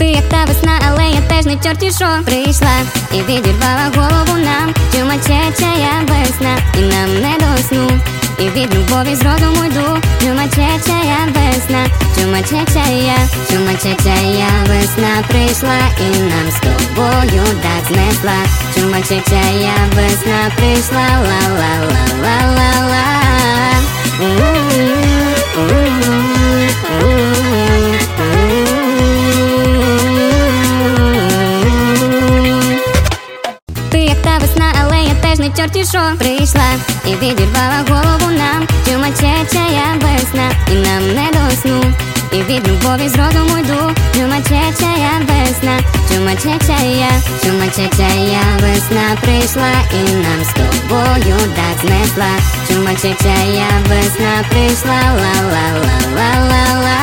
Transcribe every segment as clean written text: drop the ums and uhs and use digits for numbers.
Ти як та весна, але я теж не чорті шо. Прийшла і відірвала голову нам. Чумачеча я весна, і нам не до сну. І від любові з розуму йду. Чумачеча я весна, чумачеча я весна прийшла, і нам з тобою так знесла. Чумачеча я весна прийшла, ла-ла-ла-ла-ла-ла. Ти як та весна, але я теж не чорті шо. Прийшла і відірвала голову нам. Чумачеча я весна, і нам не до сну. І від любові з розуму йду. Чумачеча я весна, чумачеча я весна прийшла, і нам з тобою так знесла. Чумачеча я весна прийшла, ла-ла-ла-ла-ла-ла.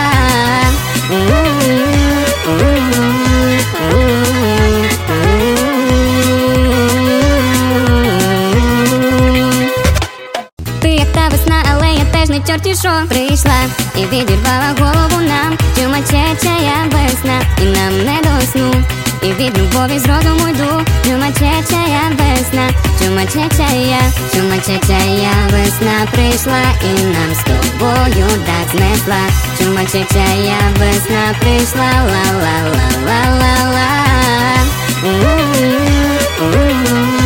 Ти як та весна, але я теж не чорті шо. Прийшла і відірвала голову нам. Чумачеча я весна, і нам не до сну. І від любові з розуму йду. Чумачеча я весна, чумачеча я весна прийшла, і нам з тобою так знесла. Чумачеча я весна прийшла, ла-ла-ла-ла-ла-ла.